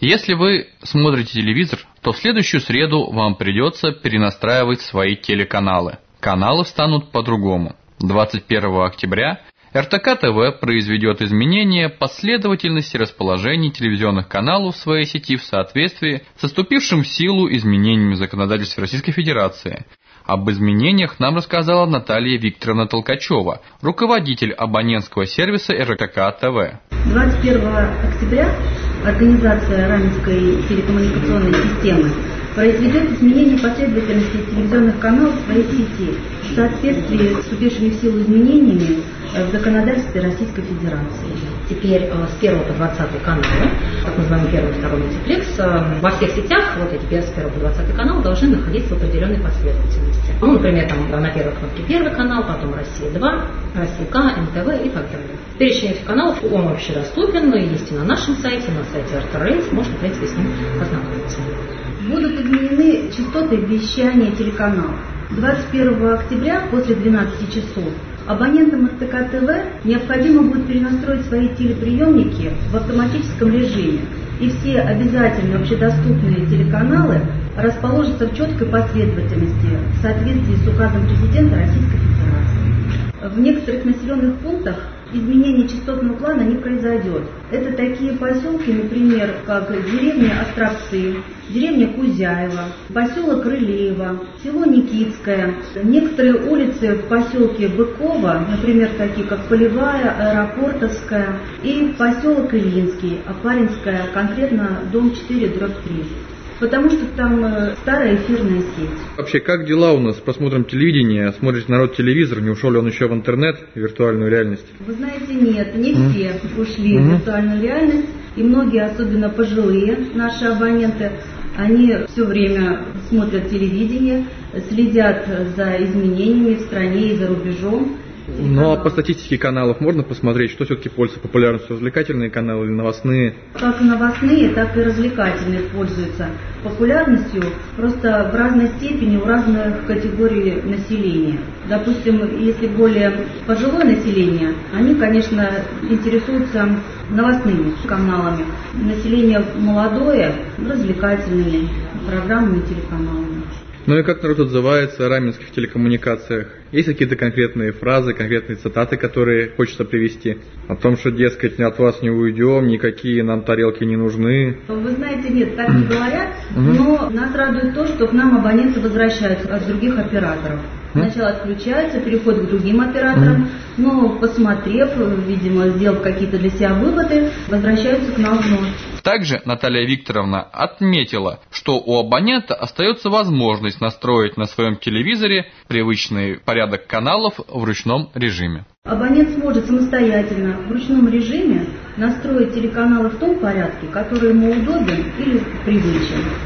Если вы смотрите телевизор, то в следующую среду вам придется перенастраивать свои телеканалы. Каналы станут по-другому. 21 октября РТК ТВ произведет изменения последовательности расположения телевизионных каналов в своей сети в соответствии с вступившим в силу изменениями в законодательстве Российской Федерации. Об изменениях нам рассказала Наталья Викторовна Толкачева, руководитель абонентского сервиса РТК ТВ. 21 октября организация Раменской телекоммуникационной системы произведет изменения последовательности телевизионных каналов в своей сети в соответствии с вступившими в силу изменениями в законодательстве Российской Федерации. Теперь с 1 по 20 каналы, так называемый 1 и 2 мультиплекс, во всех сетях, вот эти с 1 по 20 канал должны находиться в определенной последовательности. Ну, например, там на первой кнопке первый канал, потом Россия-2, Россия-К, НТВ и так далее. Перечень этих каналов, он общедоступен, но есть и на нашем сайте, на сайте РТР, можно, в принципе, с ним ознакомиться. Будут изменены частоты вещания телеканалов. 21 октября после 12 часов абонентам РТК ТВ необходимо будет перенастроить свои телеприемники в автоматическом режиме, и все обязательные общедоступные телеканалы расположатся в четкой последовательности в соответствии с указом президента Российской Федерации. В некоторых населенных пунктах изменение частотного плана не произойдет. Это такие поселки, например, как деревня Островцы, деревня Кузяева, поселок Рылеево, село Никитское. Некоторые улицы в поселке Быково, например, такие как Полевая, Аэропортовская, и поселок Ильинский, Опаринская, конкретно дом 4/3. Потому что там старая эфирная сеть. Вообще, как дела у нас с просмотром телевидения? Смотрит народ телевизор, не ушел ли он еще в интернет, в виртуальную реальность? Вы знаете, нет, не все ушли в виртуальную реальность. И многие, особенно пожилые наши абоненты, они все время смотрят телевидение, следят за изменениями в стране и за рубежом. Ну а по статистике каналов можно посмотреть, что все-таки пользуется популярностью? Развлекательные каналы или новостные? Как новостные, так и развлекательные пользуются популярностью, просто в разной степени у разных категорий населения. Допустим, если более пожилое население, они, конечно, интересуются новостными каналами. Население молодое – развлекательными программами, телеканалами. Ну и как народ отзывается о раменских телекоммуникациях? Есть какие-то конкретные фразы, конкретные цитаты, которые хочется привести? О том, что, дескать, от вас не уйдем, никакие нам тарелки не нужны. Вы знаете, нет, так не говорят, но нас радует то, что к нам абоненты возвращаются от других операторов. Сначала отключаются, переходят к другим операторам, но посмотрев, видимо, сделав какие-то для себя выводы, возвращаются к нам вновь. Также Наталья Викторовна отметила, что у абонента остается возможность настроить на своем телевизоре привычный порядок каналов в ручном режиме. Абонент сможет самостоятельно в ручном режиме настроить телеканалы в том порядке, который ему удобен или привычен.